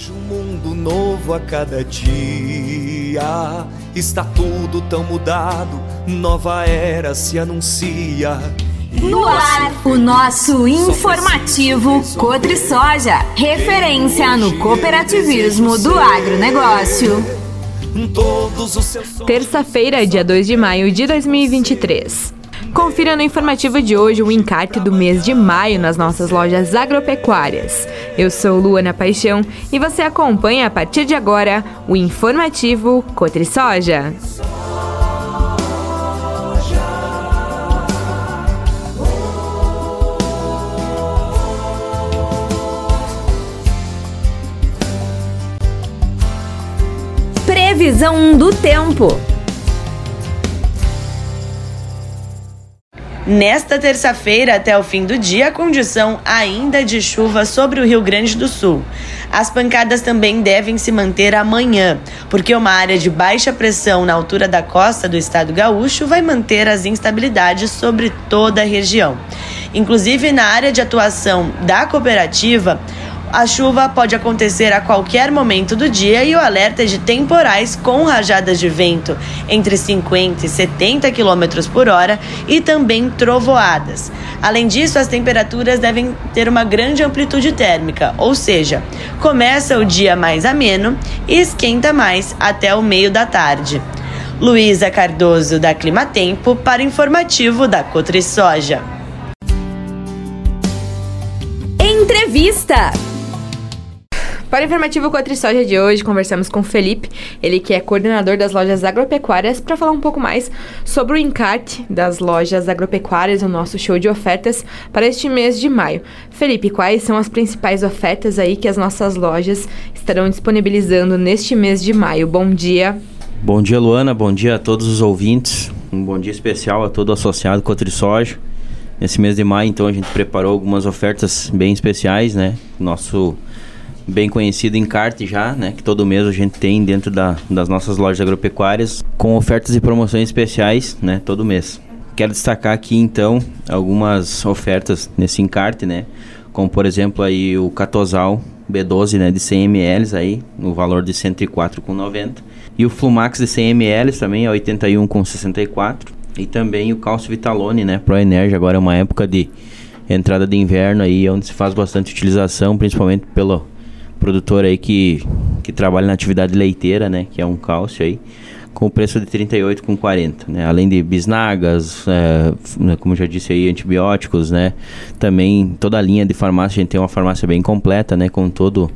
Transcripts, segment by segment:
Um mundo novo a cada dia, está tudo tão mudado, nova era se anuncia. No ar, o nosso informativo Cotrisoja, referência no cooperativismo do agronegócio. Terça-feira, dia 2 de maio de 2023. Confira no informativo de hoje o encarte do mês de maio nas nossas lojas agropecuárias. Eu sou Luana Paixão e você acompanha a partir de agora o informativo Cotrisoja. Previsão do tempo. Nesta terça-feira, até o fim do dia, a condição ainda de chuva sobre o Rio Grande do Sul. As pancadas também devem se manter amanhã, porque uma área de baixa pressão na altura da costa do estado gaúcho vai manter as instabilidades sobre toda a região. Inclusive, na área de atuação da cooperativa, a chuva pode acontecer a qualquer momento do dia e o alerta é de temporais com rajadas de vento entre 50 e 70 km por hora e também trovoadas. Além disso, as temperaturas devem ter uma grande amplitude térmica, ou seja, começa o dia mais ameno e esquenta mais até o meio da tarde. Luísa Cardoso, da Climatempo, para o informativo da Cotrisoja. Entrevista. Para o informativo Cotrisoja de hoje, conversamos com o Felipe, ele que é coordenador das lojas agropecuárias, para falar um pouco mais sobre o encarte das lojas agropecuárias, o nosso show de ofertas para este mês de maio. Felipe, quais são as principais ofertas aí que as nossas lojas estarão disponibilizando neste mês de maio? Bom dia. Bom dia, Luana, bom dia a todos os ouvintes, um bom dia especial a todo associado Cotrisoja. Nesse mês de maio, então, a gente preparou algumas ofertas bem especiais, né? Nosso bem conhecido encarte já, né, que todo mês a gente tem dentro das nossas lojas agropecuárias, com ofertas e promoções especiais, né, todo mês. Quero destacar aqui, então, algumas ofertas nesse encarte, né, como, por exemplo, aí o Catosal B12, né, de 100 ml, aí, no valor de R$ 104,90. E o Flumax de 100 ml também, a R$ 81,64. E também o Cálcio Vitalone, né, Pro Energy, agora é uma época de entrada de inverno aí, onde se faz bastante utilização, principalmente pelo produtor aí que trabalha na atividade leiteira, né, que é um cálcio aí, com o preço de R$ 38,40, né, além de bisnagas, como já disse aí, antibióticos, né, também toda a linha de farmácia, a gente tem uma farmácia bem completa, né, com todo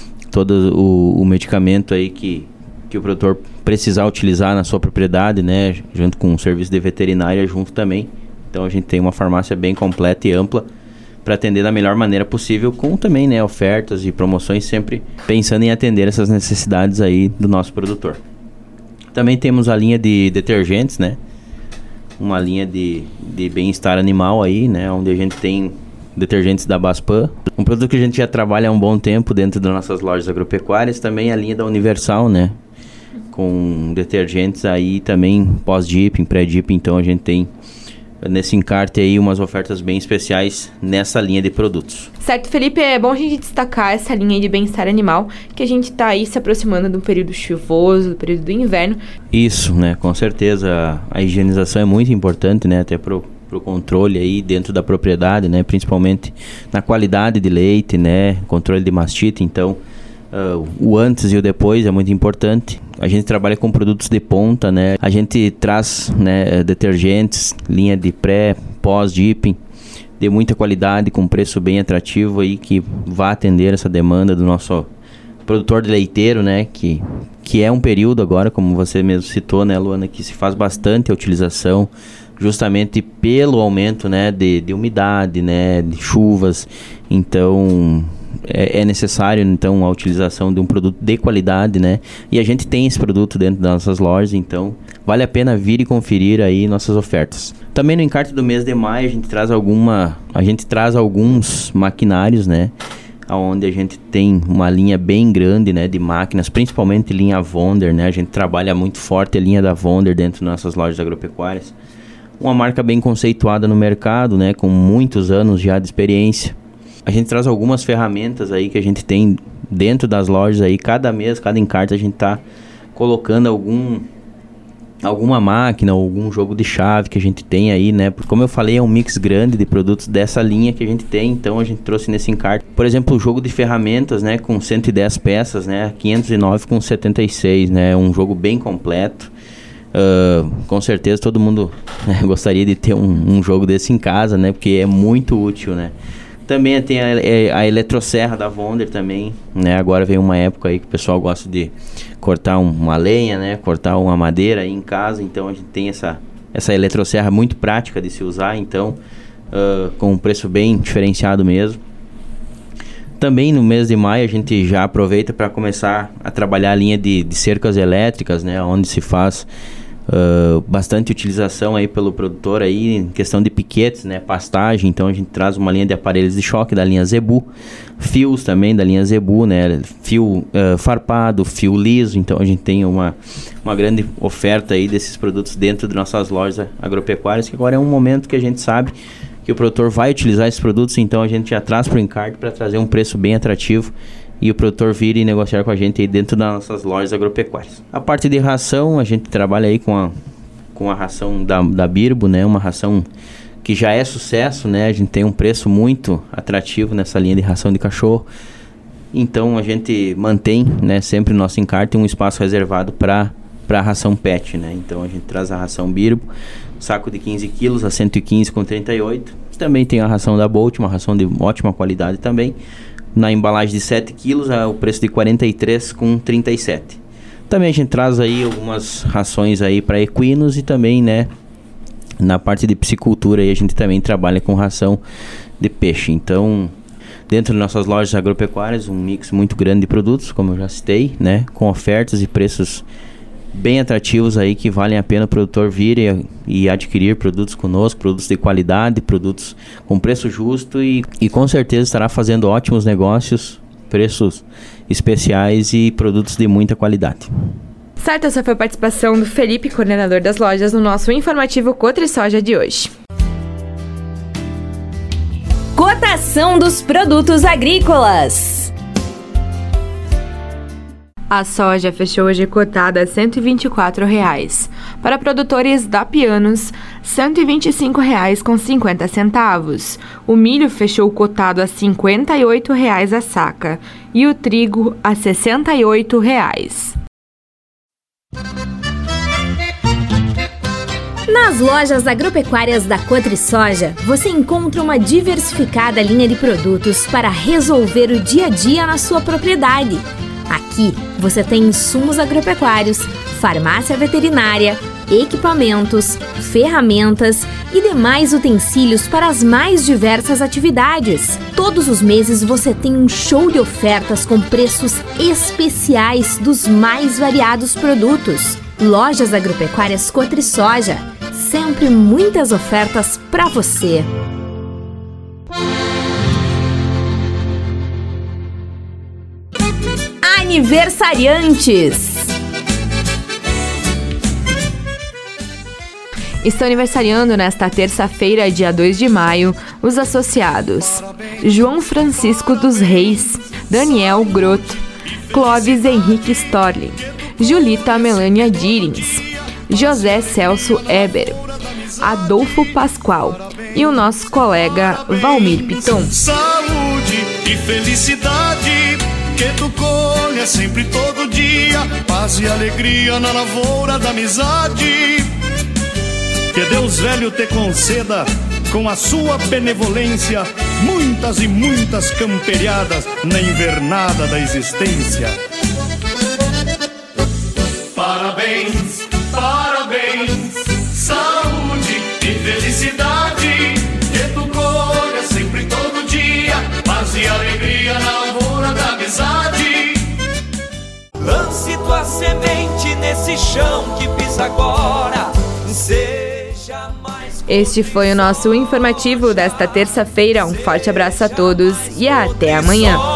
o medicamento aí que o produtor precisar utilizar na sua propriedade, né, junto com o serviço de veterinária junto também. Então a gente tem uma farmácia bem completa e ampla para atender da melhor maneira possível, com também, né, ofertas e promoções, sempre pensando em atender essas necessidades aí do nosso produtor. Também temos a linha de detergentes, né, uma linha de bem-estar animal aí, né, onde a gente tem detergentes da Baspan, um produto que a gente já trabalha há um bom tempo dentro das nossas lojas agropecuárias. Também a linha da Universal, né, com detergentes aí também pós-dipping, pré-dipping. Então a gente tem nesse encarte aí umas ofertas bem especiais nessa linha de produtos. Certo, Felipe, é bom a gente destacar essa linha de bem-estar animal, que a gente está aí se aproximando do período chuvoso, do período do inverno. Isso, né, com certeza a higienização é muito importante, né, até pro controle aí dentro da propriedade, né, principalmente na qualidade de leite, né, controle de mastite. Então o antes e o depois é muito importante. A gente trabalha com produtos de ponta, né? A gente traz, né, detergentes, linha de pré, pós-dipping, de muita qualidade, com preço bem atrativo aí, que vai atender essa demanda do nosso produtor de leiteiro, né? Que é um período agora, como você mesmo citou, né, Luana, que se faz bastante a utilização, justamente pelo aumento, né, de umidade, né, de chuvas. Então é necessário, então, a utilização de um produto de qualidade, né? E a gente tem esse produto dentro das nossas lojas, então vale a pena vir e conferir aí nossas ofertas. Também no encarte do mês de maio a gente traz alguns maquinários, né, onde a gente tem uma linha bem grande, né, de máquinas, principalmente linha Wonder, né? A gente trabalha muito forte a linha da Wonder dentro das nossas lojas agropecuárias. Uma marca bem conceituada no mercado, né, com muitos anos já de experiência. A gente traz algumas ferramentas aí que a gente tem dentro das lojas aí, cada mês, cada encarte a gente tá colocando alguma máquina, algum jogo de chave que a gente tem aí, né? Porque, como eu falei, é um mix grande de produtos dessa linha que a gente tem, então a gente trouxe nesse encarte. Por exemplo, o jogo de ferramentas, né? Com 110 peças, né? 509 com 76, né? Um jogo bem completo. Com certeza todo mundo, né, gostaria de ter um jogo desse em casa, né? Porque é muito útil, né? Também tem a eletrosserra da Wonder também, né? Agora vem uma época aí que o pessoal gosta de cortar uma lenha, né? Cortar uma madeira aí em casa, então a gente tem essa eletrosserra muito prática de se usar, então com um preço bem diferenciado mesmo. Também no mês de maio a gente já aproveita para começar a trabalhar a linha de cercas elétricas, né? Onde se faz bastante utilização aí pelo produtor aí em questão de piquetes, né, pastagem. Então a gente traz uma linha de aparelhos de choque da linha Zebu, fios também da linha Zebu, né, fio farpado, fio liso. Então a gente tem uma grande oferta aí desses produtos dentro de nossas lojas agropecuárias, que agora é um momento que a gente sabe que o produtor vai utilizar esses produtos, então a gente já traz para o encarte para trazer um preço bem atrativo e o produtor vir e negociar com a gente aí dentro das nossas lojas agropecuárias. A parte de ração, a gente trabalha aí com a ração da Birbo, né? Uma ração que já é sucesso, né? A gente tem um preço muito atrativo nessa linha de ração de cachorro. Então a gente mantém, né, sempre no nosso encarte um espaço reservado para a ração PET, né? Então a gente traz a ração Birbo, saco de 15 quilos a 115,38. Também tem a ração da Bolt, uma ração de ótima qualidade também. Na embalagem de 7 quilos, o preço de 43,37. Também a gente traz aí algumas rações aí para equinos e também, né, na parte de piscicultura aí a gente também trabalha com ração de peixe. Então, dentro de nossas lojas agropecuárias, um mix muito grande de produtos, como eu já citei, né, com ofertas e preços bem atrativos aí que valem a pena o produtor vir e adquirir produtos conosco, produtos de qualidade, produtos com preço justo e com certeza estará fazendo ótimos negócios, preços especiais e produtos de muita qualidade. Certo, essa foi a participação do Felipe, coordenador das lojas, no nosso informativo Cotrisoja de hoje. Cotação dos produtos agrícolas. A soja fechou hoje cotada a R$ 124,00. Para produtores da Pianos, R$ 125,50. O milho fechou cotado a R$ 58,00 a saca e o trigo a R$ 68,00. Nas lojas agropecuárias da Cotrisoja, você encontra uma diversificada linha de produtos para resolver o dia a dia na sua propriedade. Aqui você tem insumos agropecuários, farmácia veterinária, equipamentos, ferramentas e demais utensílios para as mais diversas atividades. Todos os meses você tem um show de ofertas com preços especiais dos mais variados produtos. Lojas Agropecuárias Cotrisoja, sempre muitas ofertas para você. Aniversariantes. Estão aniversariando nesta terça-feira, dia 2 de maio, os associados João Francisco dos Reis, Daniel Grotto, Clóvis Henrique Storling, Julita Melânia Dirins, José Celso Eber, Adolfo Pascoal e o nosso colega Valmir Piton. Saúde e felicidade, que tu colha sempre todo dia, paz e alegria na lavoura da amizade. Que Deus velho te conceda, com a sua benevolência, muitas e muitas camperiadas na invernada da existência. Parabéns, parabéns, saúde e felicidade, que tu colha sempre todo dia, paz e alegria na lavoura da amizade. Lance tua semente nesse chão que pisa agora, seja mais... Este foi o nosso informativo desta terça-feira. Um forte abraço a todos e até amanhã.